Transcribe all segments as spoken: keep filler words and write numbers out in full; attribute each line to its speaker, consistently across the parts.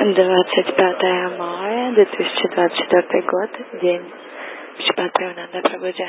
Speaker 1: двадцать пятое мая две тысячи двадцать четвёртый год, день Шримад Прабхананда Прабхуджи.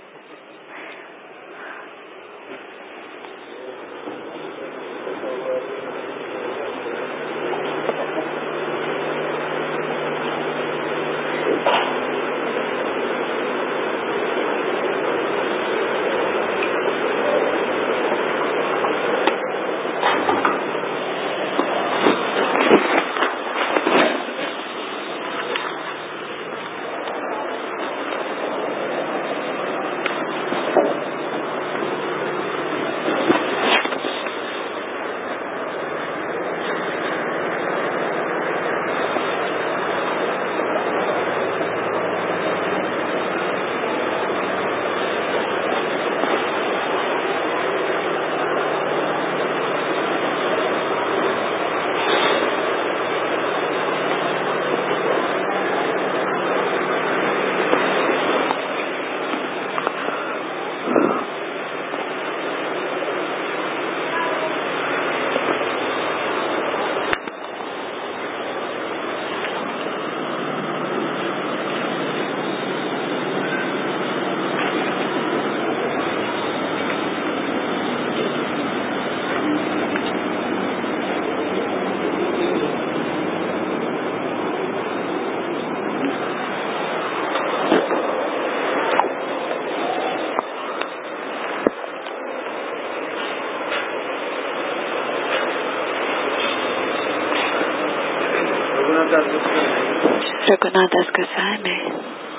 Speaker 1: Рагунатас Госвами,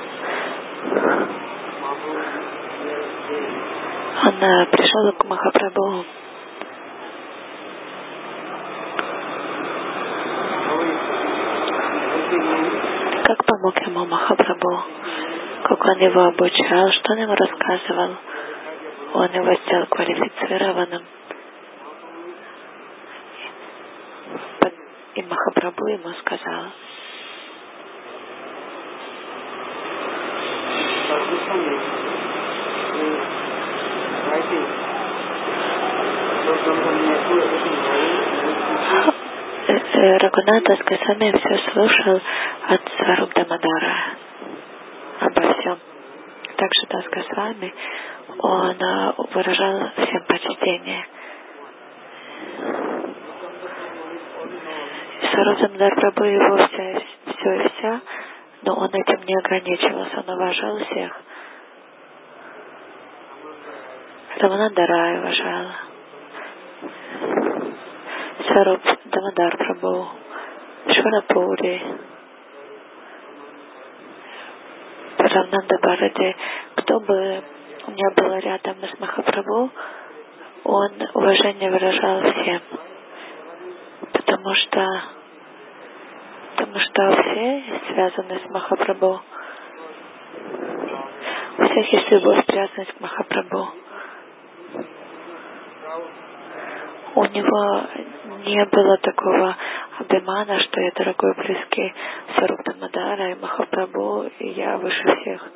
Speaker 1: он uh, пришел к Махапрабху. Как помог ему Махапрабху, как он его обучал, что он ему рассказывал. Он его сделал квалифицированным. И Махапрабху ему сказал: Рагунатас Госвами все слушал от Сваруб Дамодара обо всем. Также Дас Госвами, он выражал всем почтение. Сваруб Дамодар Прабху его вся, все и вся, но он этим не ограничивался, он уважал всех. Раманандара уважал, Сваруб Дамодар Прабху, Шварапури, Рамананда Баради, кто бы не был рядом с Махапрабху, он уважение выражал всем, потому что потому что все связаны с Махапрабху. У всех есть любовь, привязанность к Махапрабху. У него не было такого абхимана, что я дорогой близкий Сваруб Дамодара и Махапрабху, и я выше всех.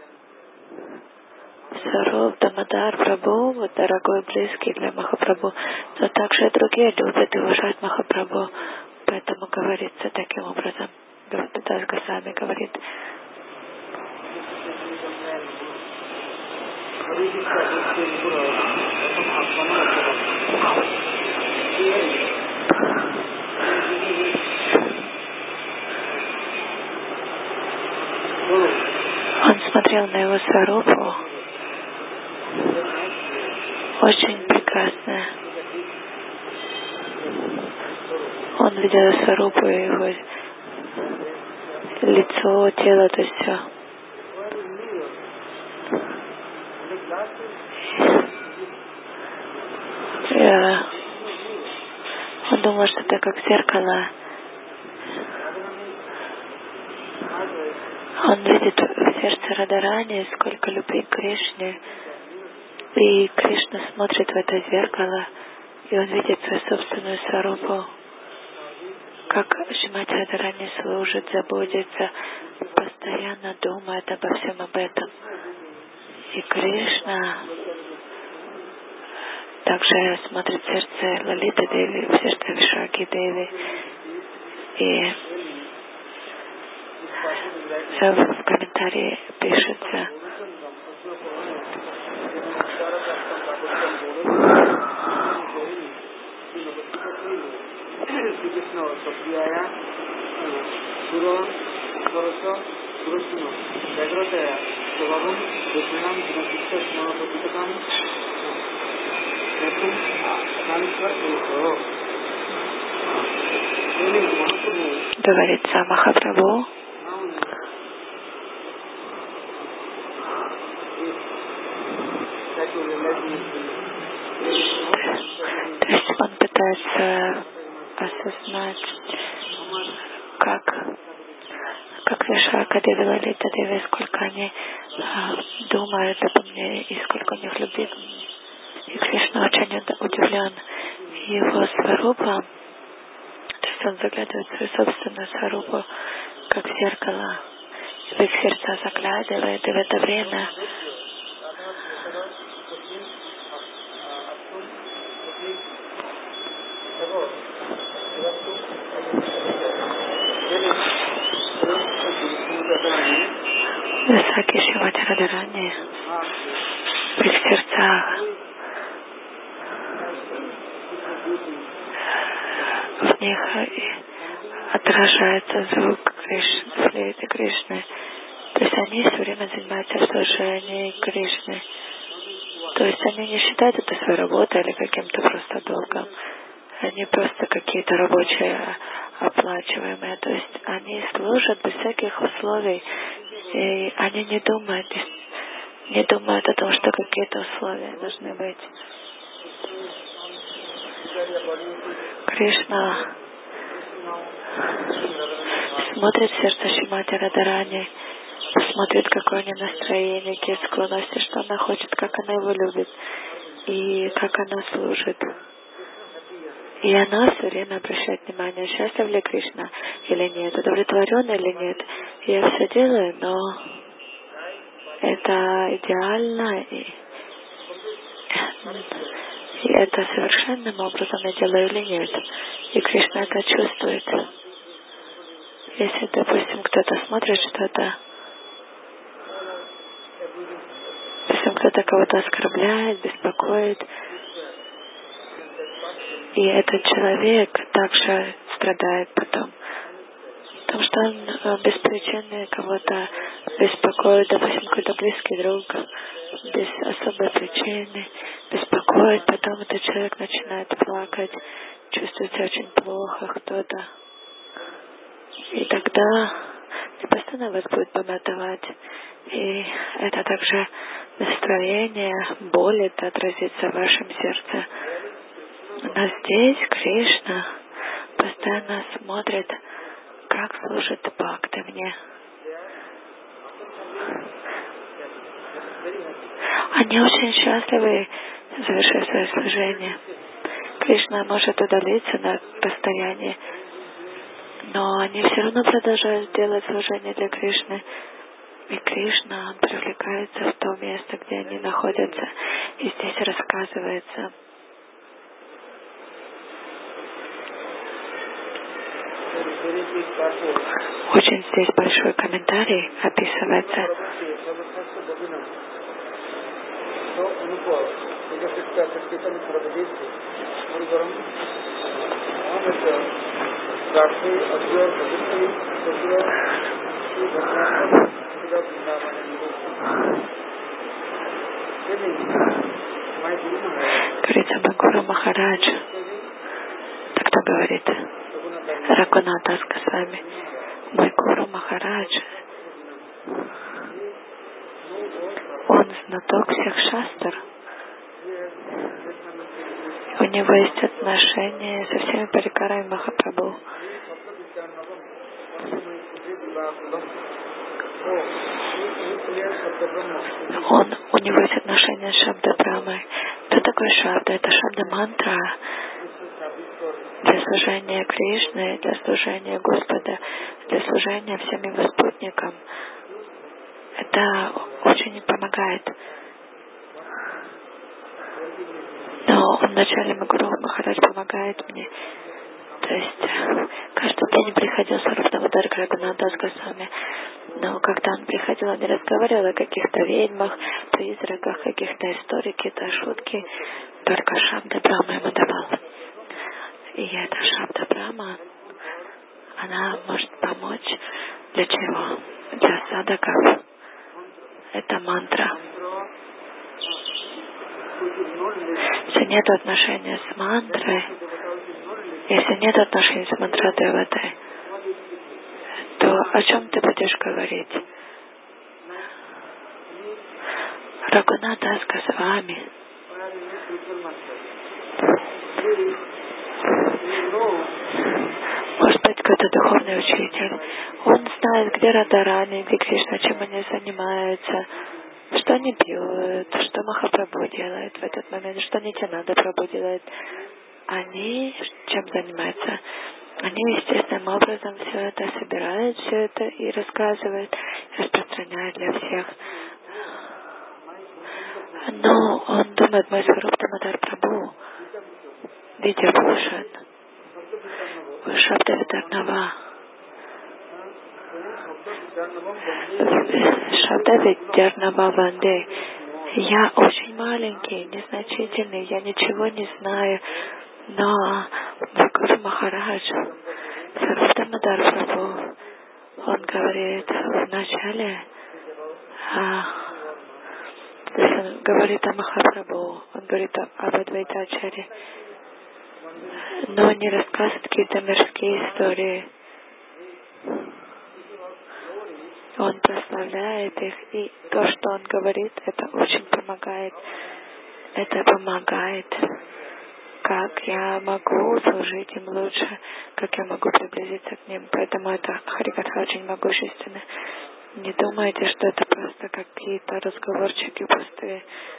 Speaker 1: Сваруб Дамодар Прабху, вот дорогой близкий для Махапрабху, но также и другие любят и уважают Махапрабху. Поэтому говорится таким образом. Дас Госвами говорит: он смотрел на его Сварупу, очень прекрасно. Он видел Сварупу, его лицо, тело, то есть все. И, он думал, что это как зеркало. Он видит в сердце Радарани сколько любви к Кришне. И Кришна смотрит в это зеркало, и он видит свою собственную Сварупу. Как Шримати Радарани служит, заботится, постоянно думает обо всем об этом. И Кришна также смотрит в сердце Лалиты Деви, в сердце Вишаки Деви. И в комментарии пишется: говорится Махапрабху, то есть он пытается осознать, как как Вишака Деви, Лалита Деви, сколько они а, думают обо мне и сколько у них любви. И Кришна очень удивлен его сварупа, то есть он заглядывает в свою собственную сварупу, как в зеркало, в их сердца заглядывает, и в это время Висаки Шримати Радхарани в их сердцах, в них отражается звук Кришны, флейты Кришны. То есть они все время занимаются в служении Кришны. То есть они не считают это своей работой или каким-то просто долгом. Они просто какие-то рабочие оплачиваемые. То есть они служат без всяких условий. И они не думают, не думают о том, что какие-то условия должны быть. Кришна смотрит в сердце Шримати Радхарани, смотрит, какое у нее настроение, какие склонности, что она хочет, как она его любит и как она служит. И она все время обращает внимание, счастлив ли Кришна или нет, удовлетворен или нет. Я все делаю, но это идеально, и, и это совершенным образом я делаю или нет. И Кришна это чувствует. Если, допустим, кто-то смотрит что-то, допустим, кто-то кого-то оскорбляет, беспокоит, и этот человек также страдает потом. Потому что он без причины кого-то беспокоит, допустим, какой-то близкий друг, без особой причины беспокоит, потом этот человек начинает плакать, чувствует себя очень плохо, кто-то. И тогда не постоянно вас будет помятовать. И это также настроение, боль, это отразится в вашем сердце. Но здесь Кришна постоянно смотрит, как служит бхакти мне. Они очень счастливы, завершив свое служение. Кришна может удалиться на расстоянии, но они все равно продолжают делать служение для Кришны. И Кришна, он привлекается в то место, где они находятся. И здесь рассказывается. Очень здесь большой комментарий описывается. Говорится, Бхагуру Махарадж. Так кто говорит? Рагунатас Госвами. Мой Гуру Махарадж. Он знаток всех шастр. У него есть отношения со всеми парикарами Махапрабху. Он, у него есть отношения с Шабда Брамой. Что такое Шабда? Это Шабда мантра для служения Кришны, для служения Господа, для служения всем его спутникам. Это очень помогает. Но вначале Гуру Махарадж помогает мне. То есть каждый день приходил Сварупа Дамодар к Рагунатдас Госвами. Но когда он приходил, он не разговаривал о каких-то ведьмах, призраках, каких-то историях, какие-то шутки. Только Шабда Брахма ему давал. И эта Шабда Брахма, она может помочь для чего? Для садаков. Это мантра. Если нет отношения с мантрой, если нет отношений с мантрой Деватой, то о чем ты будешь говорить? Рагунатдас Госвами. Может быть, какой-то духовный учитель. Он знает, где Радарани, где Кришна, чем они занимаются, что они пьют, что Махапрабху делает в этот момент, что Нитянанда Прабху делает. Они чем занимаются? Они естественным образом все это собирают, все это и рассказывают, распространяют для всех. Но он думает, мой Сварупа Дамодар Прабху, Видя Бхушан, Шабда Видарнава, Шабда Видарнава Ванде. Я очень маленький, незначительный, я ничего не знаю, но Гуру Махарадж, Сварупа Дамодар Прабху, он говорит вначале, а, он говорит о Махапрабху, он говорит об Адвайтачаре, но не рассказывает какие-то мирские истории. Он прославляет их, и то, что он говорит, это очень помогает. Это помогает, как я могу служить им лучше, как я могу приблизиться к ним. Поэтому это Харикатха очень могущественно. Не думайте, что это просто какие-то разговорчики пустые.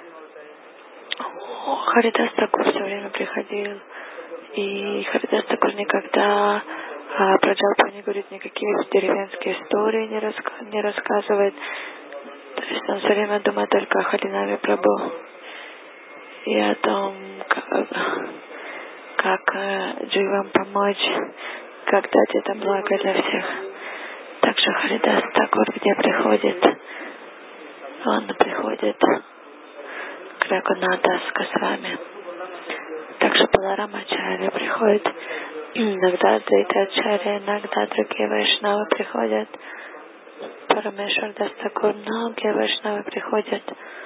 Speaker 1: Харидас Такур все время приходил, и Харидас Такур никогда а, про Джалпу не говорит, никакие деревенские истории не, раска не рассказывает. То есть он все время думает только о Харинаме Прабху и о том, как, как дживам помочь, как дать это благо для всех. Также Харидас Такур, где приходит, он приходит к Рагунатдас Госвами. Также Баларамачарья приходит, иногда Адвайтачарья, иногда другие вайшнавы приходят, Парамешвар Дас Такур, многие вайшнавы приходят,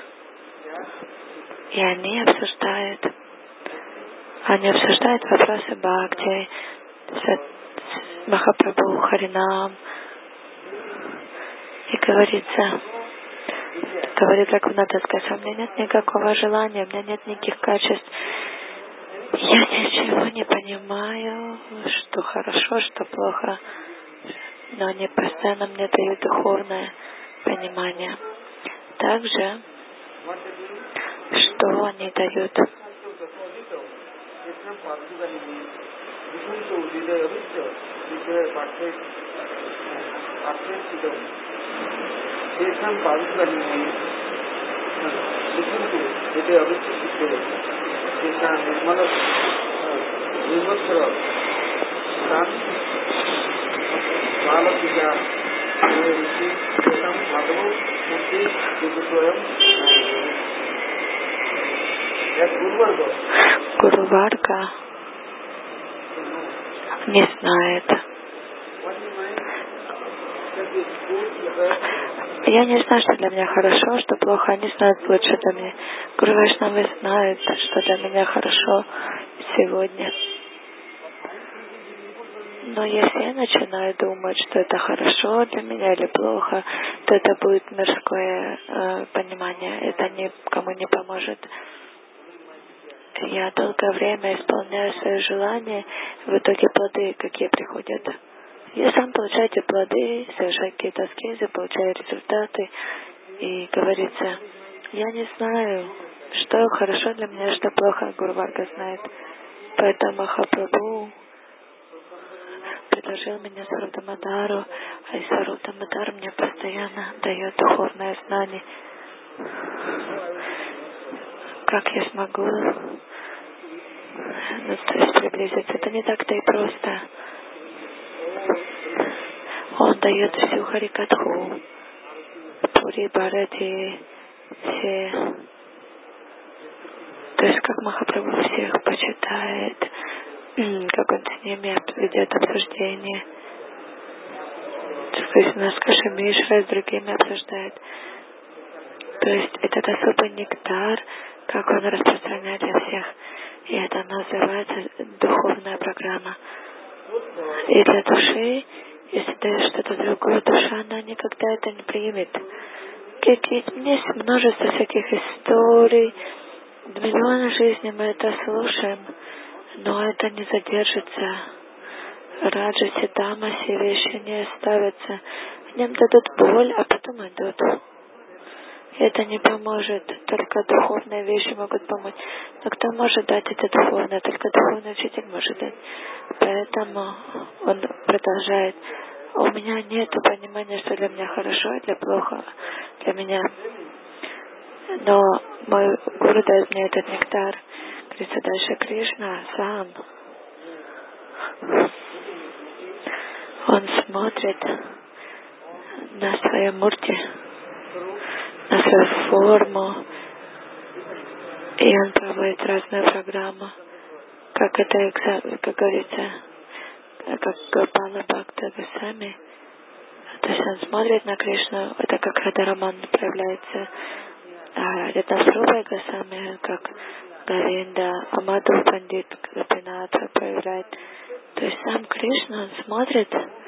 Speaker 1: и они обсуждают, они обсуждают вопросы Бхакти, Махапрабху, Харинам, и говорится, говорит Рагунатдас Госвами, у меня нет никакого желания, у меня нет никаких качеств. Я ничего не понимаю, что хорошо, что плохо, но они постоянно мне дают духовное понимание. Также, что они дают? Гуру Варга не знает. Я не знаю, что для меня хорошо, что плохо. Они знают лучше для меня. Гуру Вайшнавы знают, что для меня хорошо сегодня. Но если я начинаю думать, что это хорошо для меня или плохо, то это будет мирское э, понимание. Это никому не поможет. Я долгое время исполняю свои желания, в итоге плоды какие приходят. Я сам получаю эти плоды, совершаю какие-то аскезы, получаю результаты. И говорится, я не знаю, что хорошо для меня, что плохо, Гуру Варга знает. Поэтому Махапрабху предложил меня Сварупа Дамодару, а и Сварупа Дамодар мне постоянно дает духовное знание. Как я смогу, ну, то есть приблизиться. Это не так-то и просто. Он дает всю Харикатху, Пури, Бхарати, все. То есть как Махапрабху всех почитает, как он с ними ведет обсуждение. То есть у нас Кашемир с другими обсуждает. То есть этот особый нектар, как он распространяет для всех. И это называется духовная программа. И для души, если даешь что-то другое, душа, она никогда это не примет. Есть множество всяких историй, миллионы жизней мы это слушаем, но это не задержится. Раджаси, тамаси вещи не оставятся. В нем дадут боль, а потом идут. Это не поможет, только духовные вещи могут помочь. Но кто может дать это духовное? Только духовный учитель может дать. Поэтому он продолжает. У меня нет понимания, что для меня хорошо, а для плохо для меня. Но мой гуру дает мне этот нектар. Говорится дальше, Кришна сам. Он смотрит на свою мурти, на свою форму, и он проводит разную программу, как это экзамен, как говорится, как Гопала Бхакта Госвами. То есть он смотрит на Кришну, это как Радхараман проявляется, а Ритасрупа Госвами, как Говинда, Амаду Пандит Гопинатха проявляет. То есть сам Кришна, он смотрит,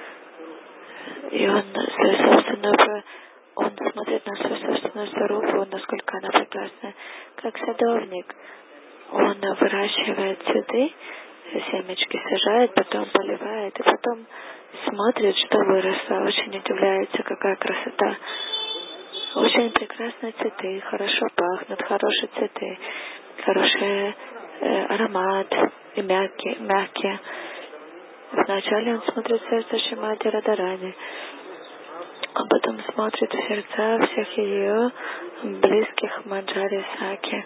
Speaker 1: и он свою собственную, он смотрит на свою собственную сварупу, насколько она прекрасна, как садовник. Он выращивает цветы, семечки сажает, потом поливает, и потом смотрит, что выросло, очень удивляется, какая красота. Очень прекрасные цветы, хорошо пахнут, хорошие цветы, хороший э, аромат, и мягкие, мягкие. Вначале он смотрит в сердце Шримати Радхарани, а потом смотрит в сердца всех ее близких Манджари Саки.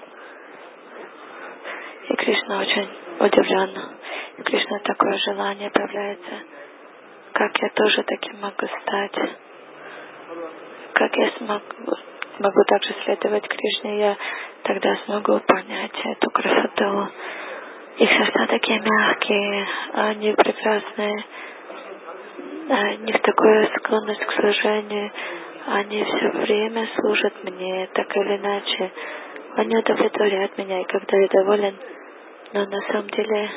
Speaker 1: И Кришна очень удивлен. И Кришна такое желание появляется. Как я тоже таким могу стать? Как я смогу, могу также следовать Кришне, я тогда смогу понять эту красоту. Их сердца такие мягкие, они прекрасные, у них такая склонность к служению, они все время служат мне, так или иначе. Они удовлетворяют меня, и когда я доволен, но на самом деле,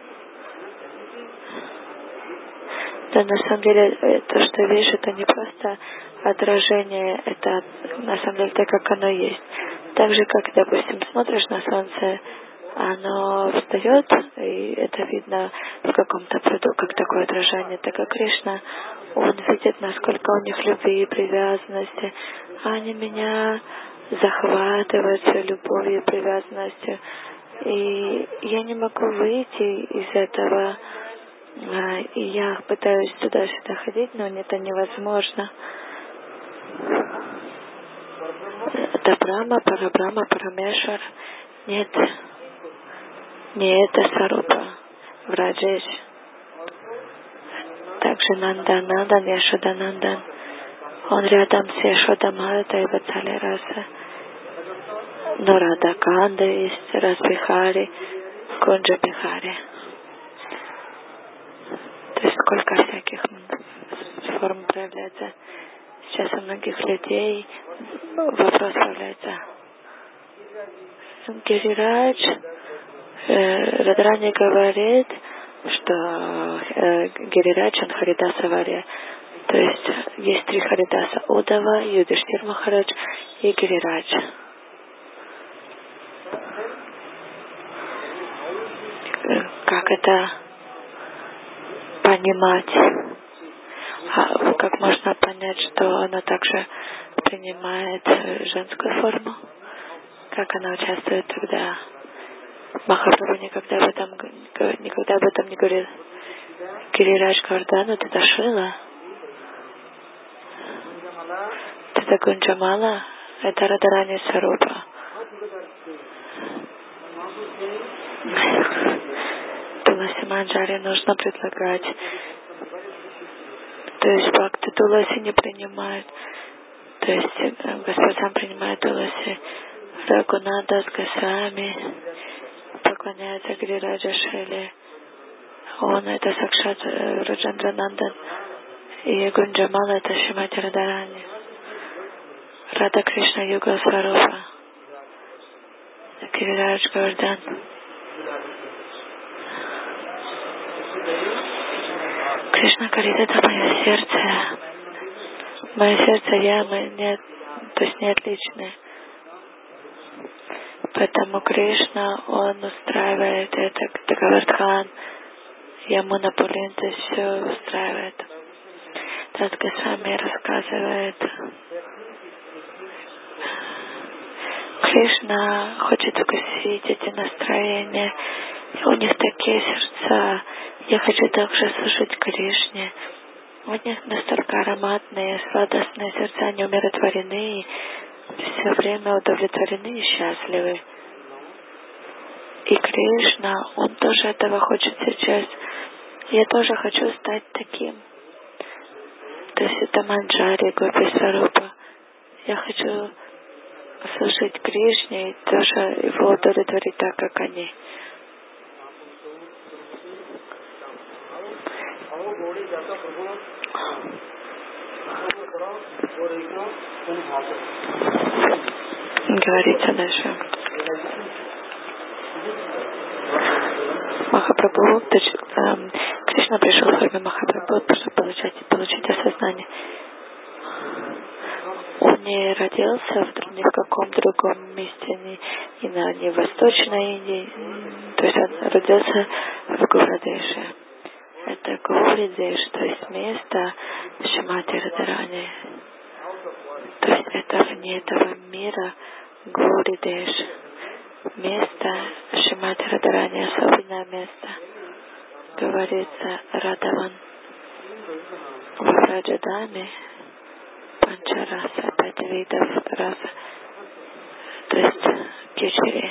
Speaker 1: да, на самом деле, то, что вижу, это не просто отражение, это на самом деле так, как оно есть. Так же, как, допустим, смотришь на солнце, оно встает, и это видно в каком-то пруду, как такое отражение, так как Кришна, он видит, насколько у них любви и привязанности. Они меня захватывают своей любовью и привязанностью. И я не могу выйти из этого. И я пытаюсь туда-сюда ходить, но это невозможно. Это Брахма, Парабрахма, Парамешвар. Нет. Не это Сарупа, Враджеш. Также Нандан, Нандан, Яшода Нандан. Он рядом с Яшода Мата и Вацали Раса. Но Рада Канда есть, Разбихари, Кунджа Бихари. То есть сколько всяких форм проявляется. Сейчас у многих людей вопрос появляется. Гирирадж, э, Радхарани говорит, что э, Гирирадж, он Харидаса Варья. То есть есть три Харидаса: Удава, Юдиштхир Махарадж и Гирирадж. Как это понимать? А как можно понять, что она также принимает женскую форму? Как она участвует тогда? Махапрабху никогда об этом, никогда об этом не говорил. Гирирадж говорит: да, ну ты дошила. Это Гунджамала, это Радхарани Сарупа. То Туласи Манджари нужно предлагать. То есть бхакти Туласи не принимают. То есть Господь сам принимает Туласи. Рагунатас Госвами поклоняется Гирираджа Шили. Он это Сакшат Раджандранандан. И Гунджамала это Шримати Радарани. Рада Кришна Юга Сварупа. Гирираджа Гордан. Кришна говорит, это мое сердце. Мое сердце я, мы нет, то есть не отличны. Поэтому Кришна, он устраивает это, Гавардхан, Ямуна Пурин, то есть все устраивает. Тат Госвами рассказывает. Кришна хочет вкусить эти настроения, и у них такие сердца. Я хочу также служить Кришне. У них настолько ароматные, сладостные сердца, они умиротворены, и все время удовлетворены и счастливы. И Кришна, он тоже этого хочет сейчас. Я тоже хочу стать таким. То есть это Манджари, Гопи Сварупа. Я хочу служить Кришне и тоже его удовлетворить так, как они. Говорится дальше. Махапрабху, э, Кришна пришел в форме Махапрабху, чтобы получать, получить осознание. Он не родился в, ни в каком другом месте, ни, ни, на, ни в Восточной Индии, то есть он родился в Гаурадеше. Это Гаурадеш, то есть место Шримати Радарани. То есть это вне этого мира Гаурадеш. Место Шримати Радарани, особенное место. Говорится Радаван в Раджадаме. Панчараса, пять видов раса, то есть кичери.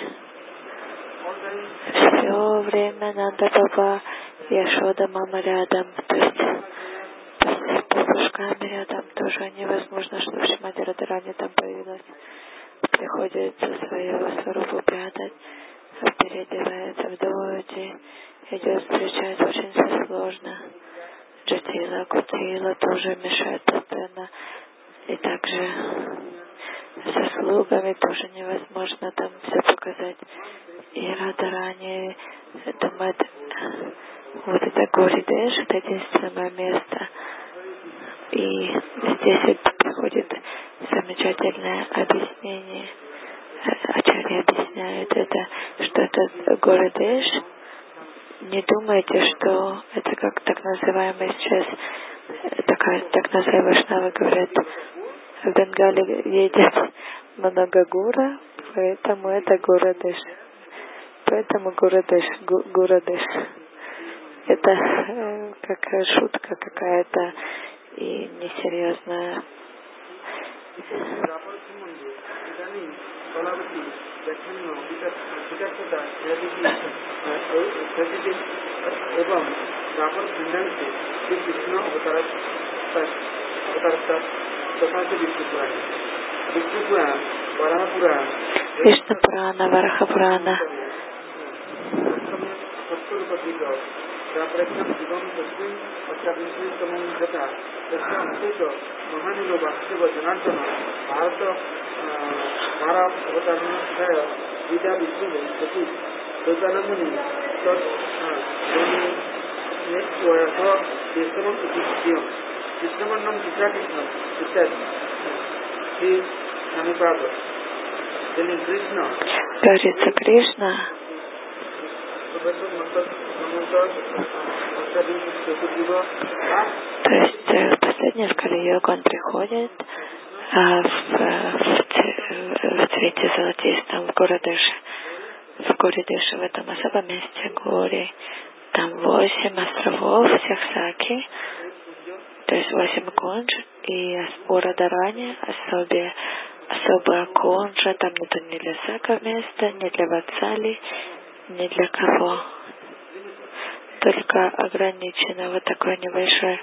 Speaker 1: Все время Нанда Баба, Яшода Мама рядом, то есть с пастушками рядом тоже невозможно, чтобы Шримати Радарани там появилась. Приходится свою сварупу прятать, переодевается в доте, идет встречать, очень все сложно. Джатила, Кутила тоже мешает постоянно. И также со слугами тоже невозможно там все показать. И Радарани, думает, вот это Гаурадеш, это единственное место. И здесь приходит замечательное объяснение. Ачарья объясняет это, что это Гаурадеш. Не думайте, что это как так называемый сейчас, такая, так называемые вайшнавы говорят, в Бенгале едет много гура, поэтому это Гаурадеш. Поэтому Гаурадеш, Гаурадеш. Это э, как шутка какая-то и несерьезная. Вишну Пурана, Вараха Пурана. Говорится Кришна. То есть в последнюю Кали-йогу он приходит а, в, в, в цвете золотистом в Гаурадеше. В Гаурадеше, в этом особом месте Гаури. Там восемь островов всех Саки, то есть восемь кунж, и у Радарани особе, особая кунжа, там нету ни для Сака места, ни для Ватсали, ни для кого. только ограничено вот такой небольшой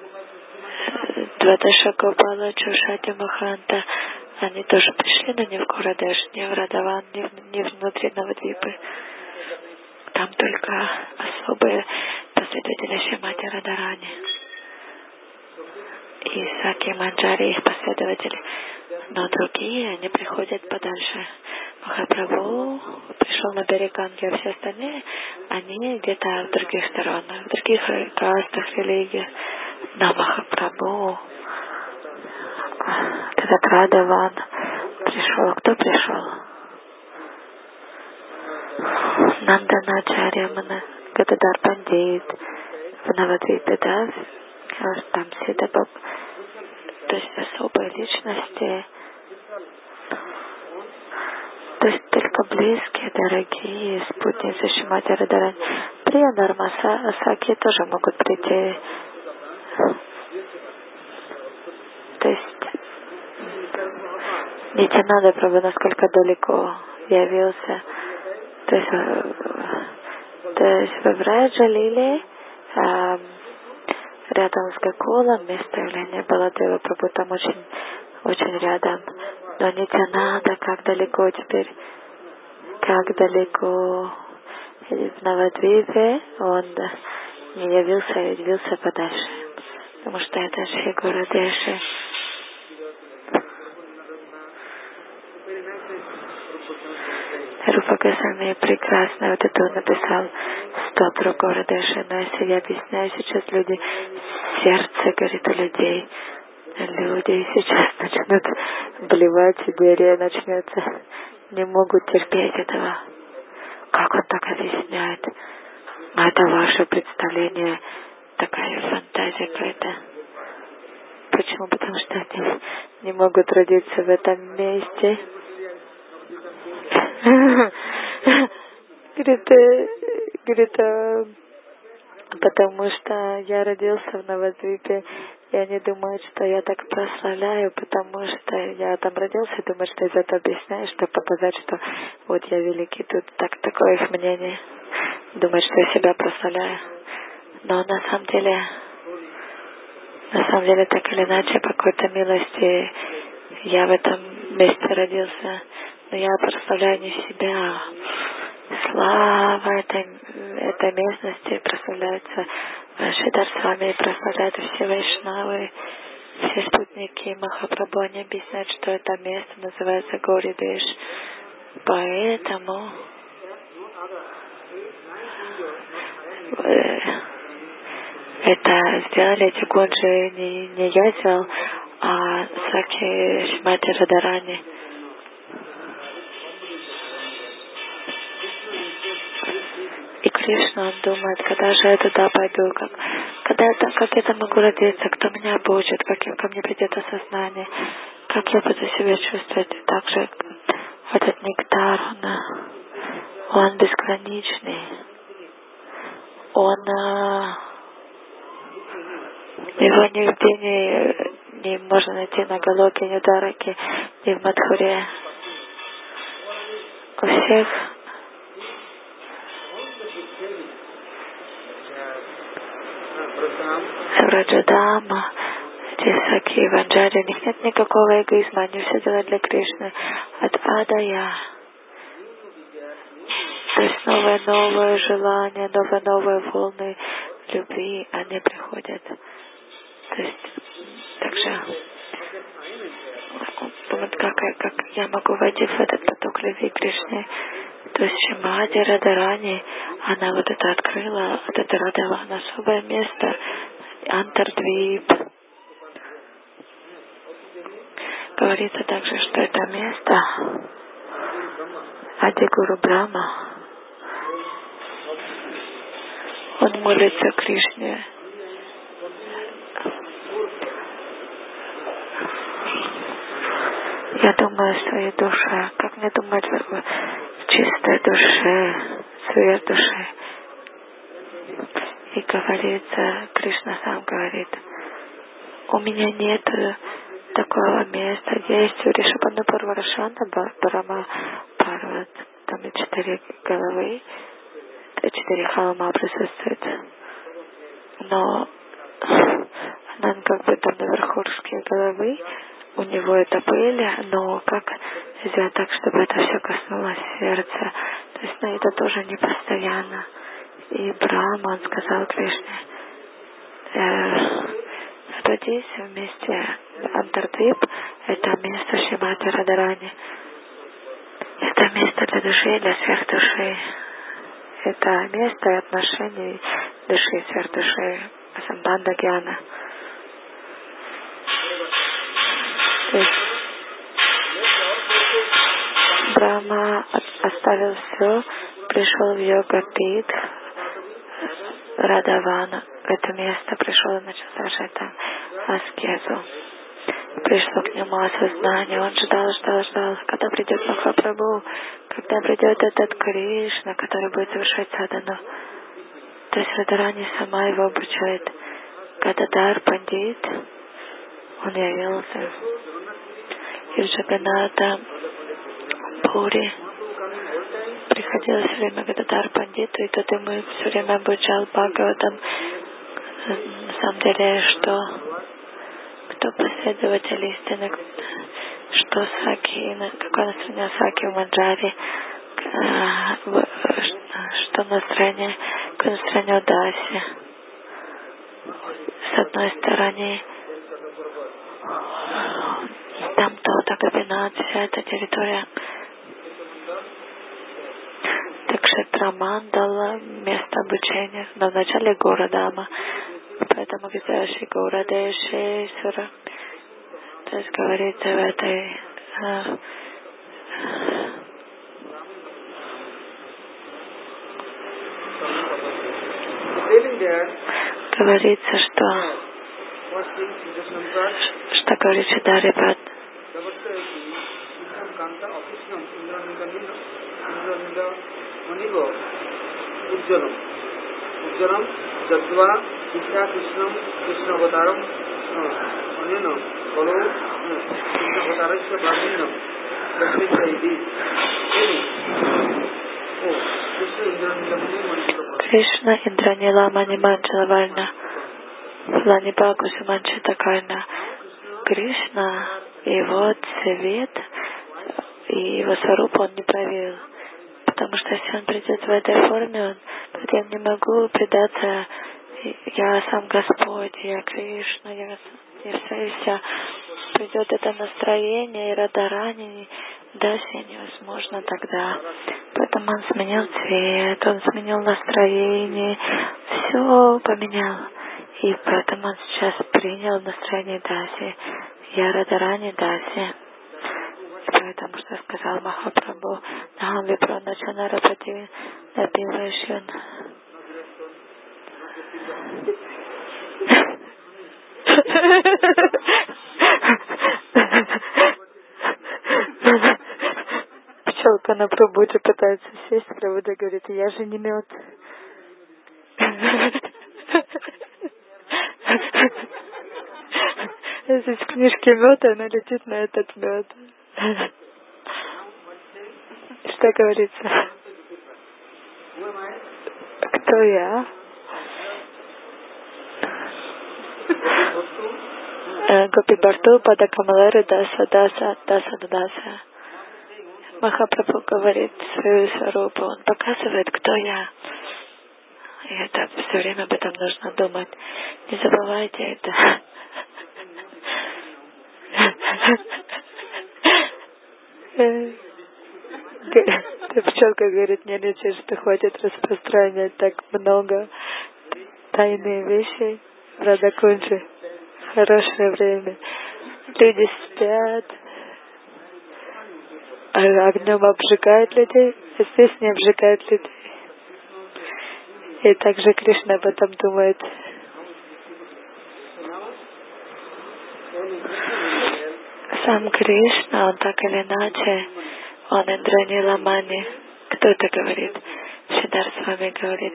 Speaker 1: Двадаша Гопала, Чушати Маханта. Они тоже пришли, но не в Горадеш, не в Радаван, не, в, не внутри Навадвипы. Там только особые последователи Шримати Радарани и Саки Манджари, их последователи. Но другие, они приходят подальше. Махапрабху пришел на берег Ганги, а все остальные, они где-то в других сторонах, в других кастах, религиях. Но Махапрабху, этот Радаван пришел. Кто пришел? Нанданачарья, Гададар Пандит, в Навадвипе, да? Там Сидабаб. То есть особые личности. То есть только близкие, дорогие спутницы Шримати Радарани. Приянарма Саки тоже могут прийти. То есть Нитянанда Прабху насколько далеко явился. То есть, то есть в Враджа-лиле э, рядом с Гакулом место явления Баладева Прабху там очень, очень рядом. Но Нитянанда как далеко теперь, как далеко в Навадвипе он не явился, а явился подальше. Потому что это Шри Гурадеши. Рупа Госвами прекрасно вот это он написал стопру Гурадеши. Но если я объясняю сейчас, люди, сердце горит у людей. Люди сейчас начнут блевать, Сибирия начнется. Не могут терпеть этого. Как он так объясняет? А это ваше представление, такая фантазия какая-то. Почему? Потому что они не могут родиться в этом месте. Говорит, говорит, потому что я родился в Навадвипе, и они думают, что я так прославляю, потому что я там родился, и думают, что из этого объясняю, чтобы показать, что вот я великий. Тут так, такое их мнение. Думают, что я себя прославляю. Но на самом деле, на самом деле, так или иначе, по какой-то милости я в этом месте родился. Но я прославляю не себя. Слава этой, этой местности прославляется Шидар Свами, прославляются все вайшнавы, все спутники Махапрабху. Они объясняют, что это место называется Горидеш. Поэтому это сделали эти годжи не, не я сделал, а Саки Шримати Радарани. И Кришна, он думает, когда же я туда пойду, как, когда это, как я там могу родиться, кто меня обучит, как ко мне придет осознание, как я буду себя чувствовать. Также этот нектар, он, он безграничный. Он его нигде не, не можно найти на Галоке, ни в Дараке, ни в Мадхуре. У всех Раджадама, Саки, Ванджари, у них нет никакого эгоизма, они все делают для Кришны. От А до Я. То есть новые новые желания, новые новые волны любви, они приходят. То есть также думают, как, как я могу войти в этот поток любви Кришны. То есть Шримати Радарани, она вот это открыла, вот это Радаван, особое место, Антардвип. Говорится также, что это место Адигуру Брахма. Он молится Кришне. Я думаю о своей душе, как мне думать в чистой душе, в своей душе. И говорится, Кришна сам говорит, у меня нет такого места, есть у Ришабхану Парварашана Брахма Парват, там и четыре головы, четыре холма присутствуют. но Анан как бы там на верхушке головы, у него это пыль, но как сделать так, чтобы это все коснулось сердца. То есть, ну, это тоже не постоянно. И Брахма, он сказал Кришне, э, что здесь вместе Антардвип, это место Шримати Радхарани. Это место для души и для сверхдуши. Это место отношений души и сверхдуши, Самбанда Гьяна. То есть Брахма оставил все, пришел в Йога-пит, Радавана, в это место пришел и начал совершать там аскезу. Пришло к нему осознание, он ждал, ждал, ждал, когда придет Махапрабху, когда придет этот Кришна, который будет совершать садану. То есть Радхарани сама его обучает. Гададар Пандит, он явился. И в Джаганната Пури приходило все время Гададар Пандиту, и тот ему все время обучал Бхагаватам. На самом деле, что кто последователь истины, что Саки, какое настроение Саки в Манджаре, что настроение, какое настроение у Даси. С одной стороны, там то-то, Гопинат, вся эта территория. Такшетрамандала, место обучения, но в начале города, поэтому где Гаурадешвара, то есть говорится в этой а, говорится, что что говорит Шидарипад.
Speaker 2: Ujjalam, Ujjalam, Jadva, Krishna Krishnam, Krishna Avataram, Anena, Kalo, Krishna Avatarasya Brahminam, Krishna Chaidi. Oh, Krishna Indranila
Speaker 1: Кришна Индранила Маниманчала Варна, Флани Бхагусу Манчита Карна. Кришна, его цвет и его сварупу он не проявил. Потому что если он придет в этой форме, он говорит, я не могу предаться, я сам Господь, я Кришна, я, я все и вся. Придет это настроение, и Радхарани, Даси невозможно тогда. Поэтому он сменил цвет, он сменил настроение, все поменял. И поэтому он сейчас принял настроение Даси. Я Радхарани Даси. Поэтому что сказал Махапрабху, Нахам Випрана Чанарапати Напивайшин. Пчелка на пробуде пытается сесть, Прабхуда говорит, я же не мед. Здесь в книжке мед, она летит на этот мед. Что говорится? Кто я? Гопи Барту Пада Камалары Даса Даса Даса Даса. Махапрабху говорит свою сварупу, он показывает, кто я. И это все время об этом нужно думать. Не забывайте это. Пчелка говорит, не лечишь, что хватит распространять так много тайные вещи в Радакунджи. Хорошее время. Люди спят, огнем обжигают людей, а здесь не обжигают людей. И также Кришна об этом думает. Сам Кришна, он так или иначе, он Индранила Мани. Кто это говорит? Шридар с вами говорит.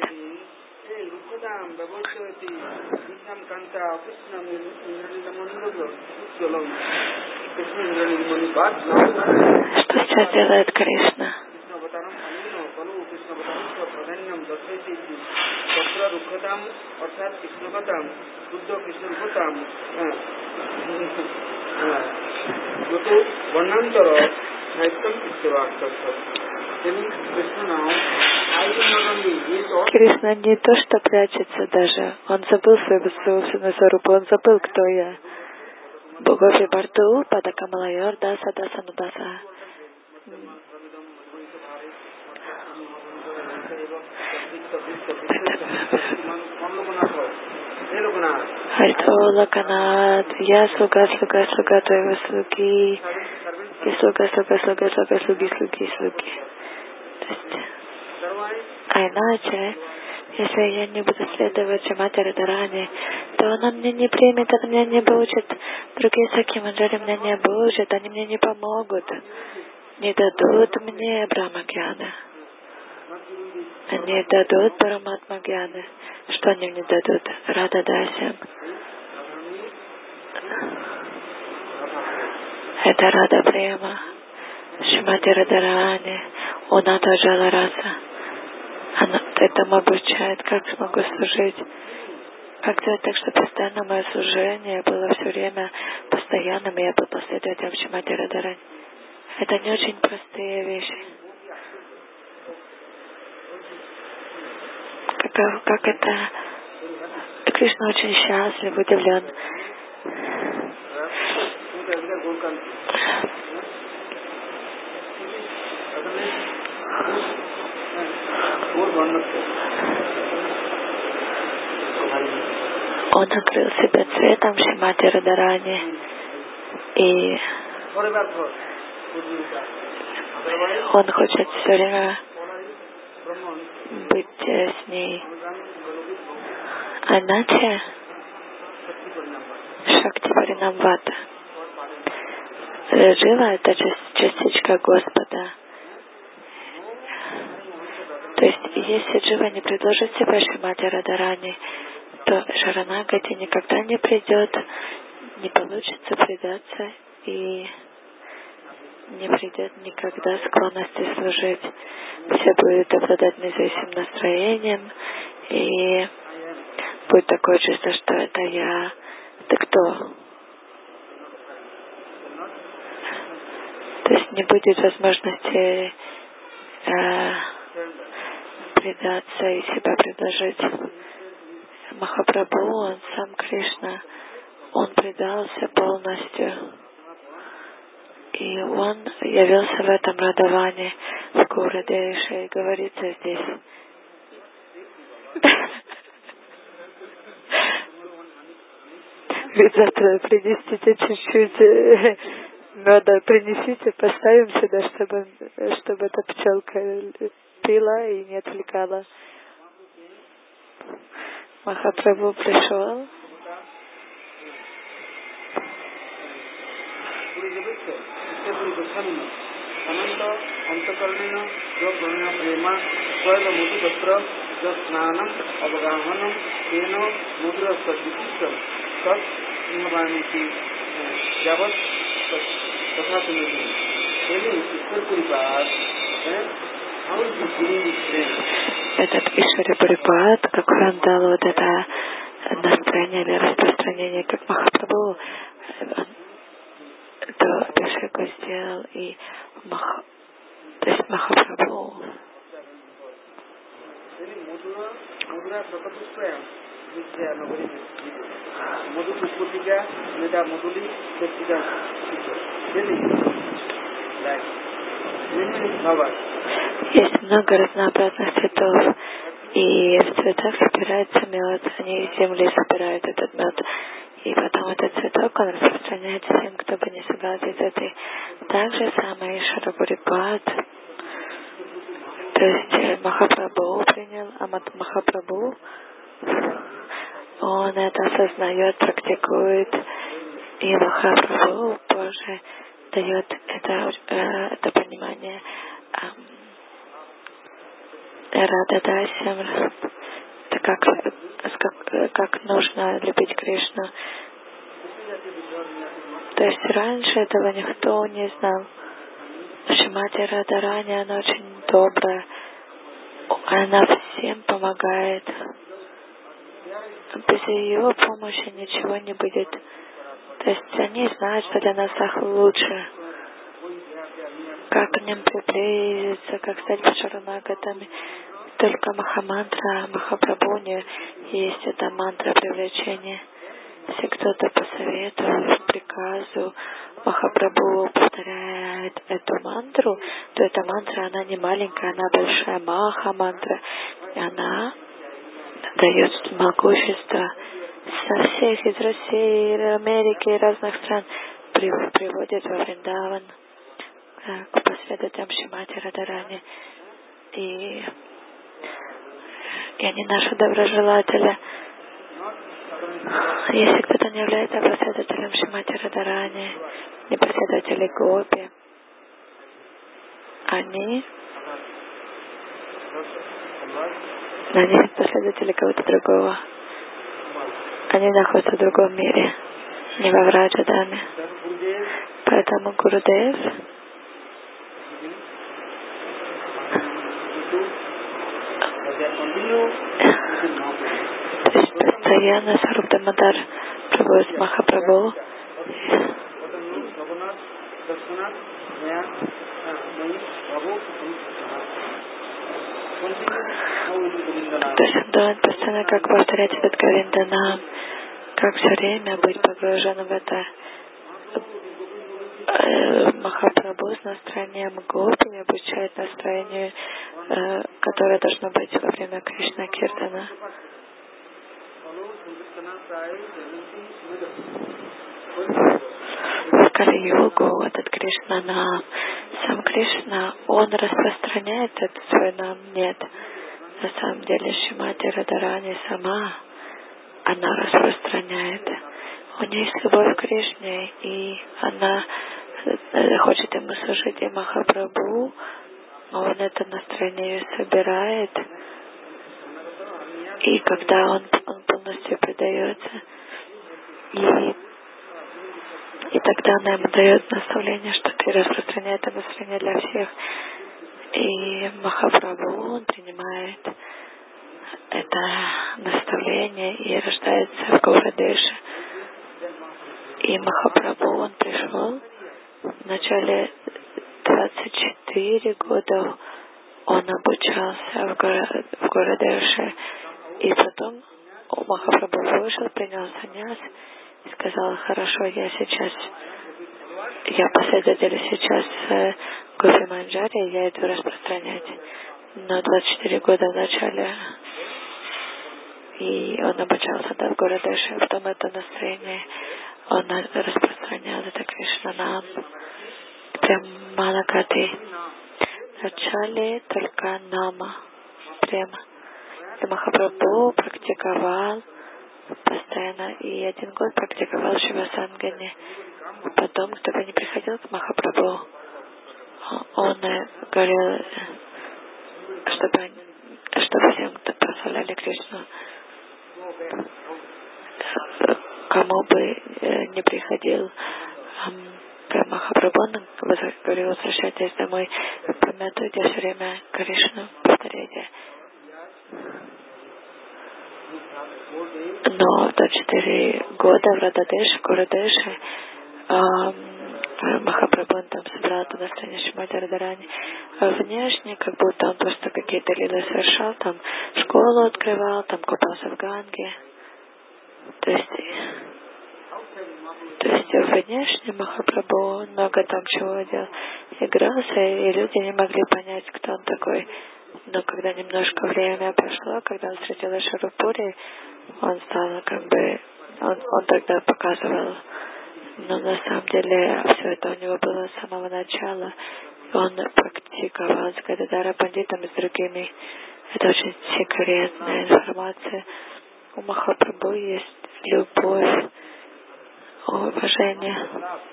Speaker 1: Что сейчас делает Кришна?
Speaker 2: तत्र दुःखताम अर्थात कृष्णकताम शुद्ध कृष्णकताम ऋतु वर्णांतर साहित्यम कृष्ण
Speaker 1: Кришна не то, что прячется даже. Он забыл свою собственную сварупу, он забыл, кто я. Богопи Барту, Падакамалайор, Даса, Даса, Нудаса. Альто Лаканат, я слуга, слуга, слуга твоего слуги, и слуга, слуга, слуга, слуга, слуги, слуги, слуги. То есть, а иначе, если я не буду следовать Шримати Радхарани, то она меня не примет, она меня не обучит. Другие Сакхи Манджари меня не обучат, они мне не помогут, не дадут мне Брахма-гьяна. Они дадут Параматма-гьяна. Что они мне дадут? Рада-дасям. Это Рада Према. Шримати Радхарани. Уната Джалараса. Она этому обучает, как смогу служить. Как сделать так, чтобы постоянно мое служение было все время постоянным, и я был последователем Шримати Радхарани. Это не очень простые вещи. Как, как это? Кришна очень счастлив, удивлен. Он накрыл себя цветом Шримати Радхарани и он хочет все время быть с ней. А иначе Шакти Паринамвата. Жива — это частичка Господа. То есть, если Джива не предложит себя Шримати Радхарани, то Шаранагати никогда не придет, не получится предаться и не придет никогда склонности служить. Все будет обладать независимым настроением и будет такое чувство, что это я. Ты кто? То есть не будет возможности э, предаться и себя предложить. Махапрабху, он сам Кришна, он предался полностью. И он явился в этом Радаване, в Гаурадеше, и говорится здесь. Ведь завтра принесите чуть-чуть меда, принесите, поставим сюда, чтобы, чтобы эта пчелка пила и не отвлекала. Махапрабху пришел. Этот Ишвари Парипад, какой он дал вот это настроение или распространение, как Махапрабху, то Абхишеку сделал и Мах... то есть Махапрабху. Есть много разнообразных цветов, и в цветах собирается мед, они из земли собирают этот мед, и потом этот цветок, он распространяется всем, кто бы не собрал из этой. Так же самое Ишвара Парипад, то есть Махапрабху принял, а Махапрабху, он это осознает, практикует, и Махапрабху позже дает это, э, это понимание Рададасям, это как, как, как нужно любить Кришну. То есть раньше этого никто не знал. Шримати Радхарани, она очень добрая, Она всем помогает. Без ее помощи ничего не будет. То есть они знают, что для нас лучше. Как к ним приблизиться, как стать шаранагатами. Только Махамантра, Махапрабху, у нее есть эта мантра привлечения. Если кто-то по совету, приказу Махапрабху повторяет эту мантру, то эта мантра, она не маленькая, она большая, Маха-мантра. И она дает могущество со всех, из России, Америки и разных стран, приводит во Вриндаван к последователям Шримати Радхарани. И, и они наши доброжелатели. Если кто-то не является последователем Шримати Радхарани, не последователи Гопи, они, они последователи кого-то другого. Они находятся в другом мире, не во Враджадаме. Поэтому Гурудев то есть постоянно Сваруб Дамодар проводит Махапрабху. То есть он должен постоянно как повторять этот Говинданам, как все время быть погружен в это э, Махапрабху с настроением Гопи, обучает настроению, э, которое должно быть во время Кришна Киртана. В Кали-югу этот Кришна нам, сам Кришна, он распространяет этот свой нам? Нет. На самом деле Шримати Радхарани сама, она распространяет. У нее есть любовь к Кришне, и она хочет ему служить, и Махапрабху, он это настроение собирает, и когда он, он полностью предается, и, и тогда она ему дает наставление, что ты распространяешь это наставление для всех. И Махапрабху, он принимает это наставление и рождается в Гаурадеше. И Махапрабху, он пришел в начале двадцать четыре года, он обучался в, Гора, в Гаурадеше, и потом Махапрабху вышел, принял саньяс и сказал: хорошо, я сейчас, я последователь сейчас Гопи Манджари, я иду распространять. Но двадцать четыре года в начале, и он обучался да, в Гаурадеше, а потом это настроение он распространял, это Кришнанам, прям Малагати. Вначале только Нама, прямо. И Махапрабху практиковал постоянно, и один год практиковал Шивасангани. Потом, кто бы не приходил к Махапрабху, он говорил, чтобы, чтобы всем кто прославляли Кришну. Кому бы не приходил к Махапрабху, он говорил: возвращайтесь домой, помянуйте все время Кришну, повторяйте. Но до четыре года в Рададеше, в Гаурадеше, Махапрабху там собрал это настроение Шримати Радхарани. Внешне, как будто он просто какие-то лилы совершал, там школу открывал, там купался в Ганге. То есть, то есть внешне Махапрабху много там чего делал, игрался, и люди не могли понять, кто он такой. Но когда немножко время прошло, когда он встретил Шарупури, он стал как бы, он, он тогда показывал, но на самом деле все это у него было с самого начала. Он практиковал с Гададара Пандитом и с другими. Это очень секретная информация. У Махапрабху есть любовь, уважение.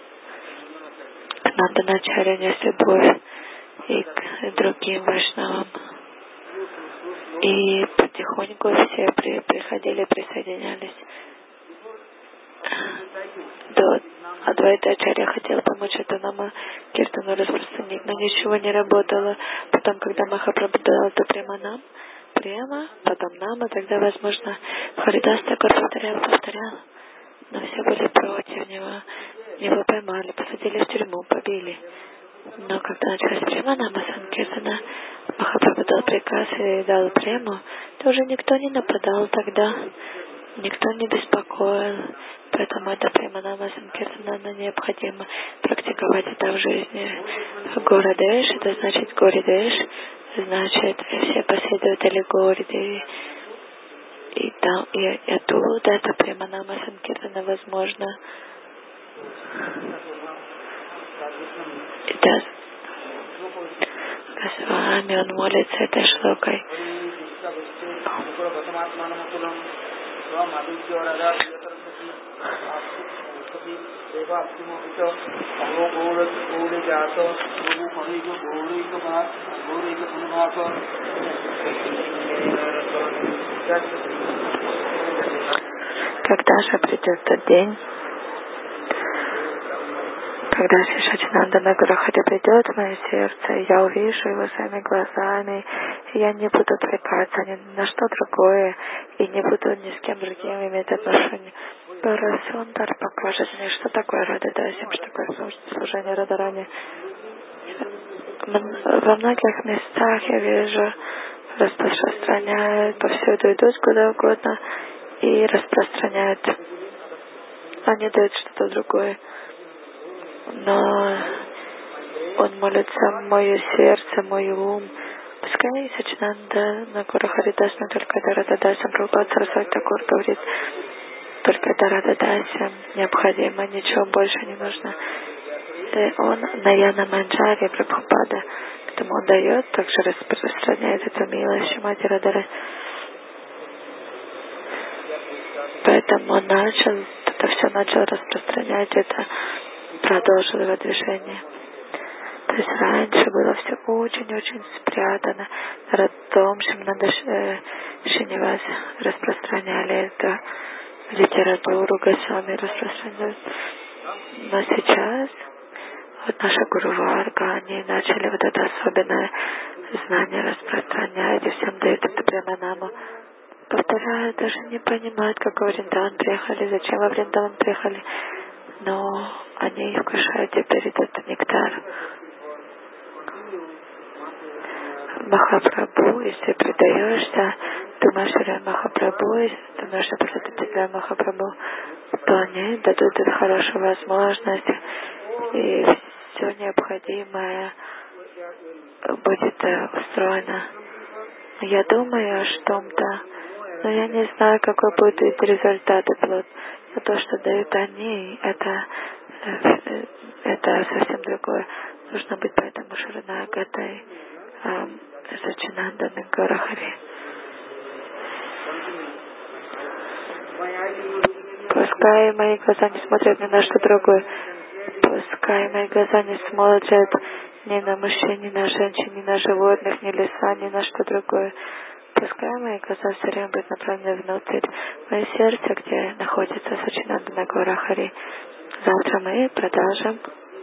Speaker 1: К Нанданачарье есть любовь и к другим вайшнавам. И потихоньку все при, приходили, присоединялись. До Адвайта Ачарья хотел помочь Адунама Санкиртану распространить, но ничего не работало. Потом, когда Махапрабху дал это прямо нам, прямо, потом нам, и тогда, возможно, Харидас Такур повторял, повторял. Но все были против него. Его поймали, посадили в тюрьму, побили. Но когда началась прямо нама Санкиртана, Махапрабху дал приказ и дал прему, то уже никто не нападал тогда, никто не беспокоил. Поэтому это прямо нама Санкиртана необходимо практиковать это в жизни. Горадеш, это значит Горидеш, значит все последователи Гориды. И там, и, и оттуда это прямо нама Санкиртана возможно. И да, Госвами, он молится этой шлокой. Когда же придет тот день, когда Шри Сачинандана Гурахари придет в мое сердце, я увижу его своими глазами, и я не буду отвлекаться ни на что другое, и не буду ни с кем другим иметь отношения. Парасундар покажет мне, что такое Рададасим, что такое служение Радарани. Во многих местах я вижу, распространяют, повсюду идут куда угодно и распространяют. Они дают что-то другое. Но он молится мое сердце, мой ум. Пускай Сачинанда на Гуру Харидас, но только это Рададасим. Прабхупад Сарасвати Такур говорит, только это Рададасим необходимо, ничего больше не нужно. И он Наяна Манджари Прабхупада, которому он дает, также распространяет эту милость Шримати Радарани. Поэтому он начал, это все начал распространять, это продолжил его движение. То есть раньше было все очень-очень спрятано. Радом Шимнанда Шинивас распространяли это, литературу Госвами распространяли. Но сейчас вот наша Гуру Варга, они начали вот это особенное знание распространять, и всем дают это прямо нам. Повторяют, даже не понимают, как во Вриндан приехали, зачем во Вриндан приехали. Но они вкушают теперь этот нектар. Махапрабху, если предаешься, думаешь, что Махапрабху, если думаешь, что последователи Махапрабху, то они дадут эту хорошую возможность, и все необходимое будет устроено. Я думаю о том-то, но я не знаю, какой будет результат и плод. Но то, что дают они, это, это совсем другое. Нужно быть поэтому Шаранагатой Сачинандана Гурахари. Пускай мои глаза не смотрят ни на что другое. Пускай мои глаза не смотрят ни на мужчин, ни на женщин, ни на животных, ни леса, ни на что другое. Пускай мои глаза все время будут направлены внутрь, в мое сердце, где находится Сачинандана Гурахари. Завтра мы продолжим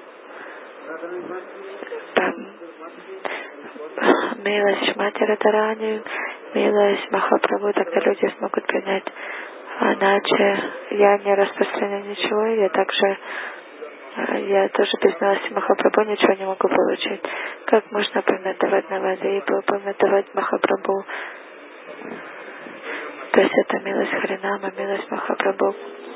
Speaker 1: милость Шримати Радарани, милость Махапрабху, тогда люди смогут принять. А иначе я не распространяю ничего, я также, я тоже без милости Махапрабху ничего не могу получить. Как можно памятовать Навадвипу, памятовать Махапрабху? То есть это милость Харинама, милость Махапрабху.